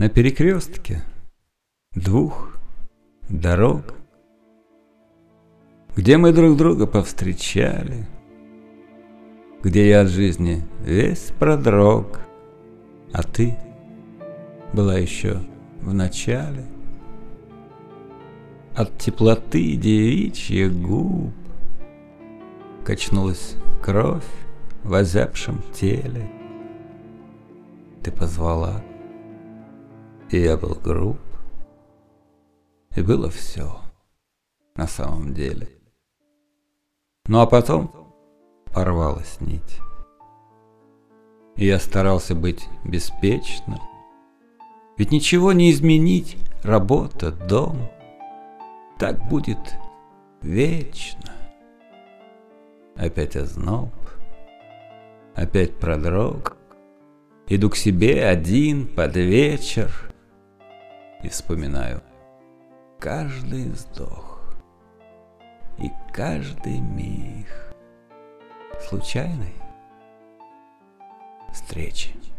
На перекрестке двух дорог, где мы друг друга повстречали, где я от жизни весь продрог, а ты была еще в начале. От теплоты девичьих губ качнулась кровь в озябшем теле. Ты позвала, и я был груб, и было все на самом деле. Ну а потом порвалась нить, и я старался быть беспечным, ведь ничего не изменить, работа, дом, так будет вечно. Опять озноб, опять продрог, иду к себе один под вечер и вспоминаю каждый вздох и каждый миг случайной встречи.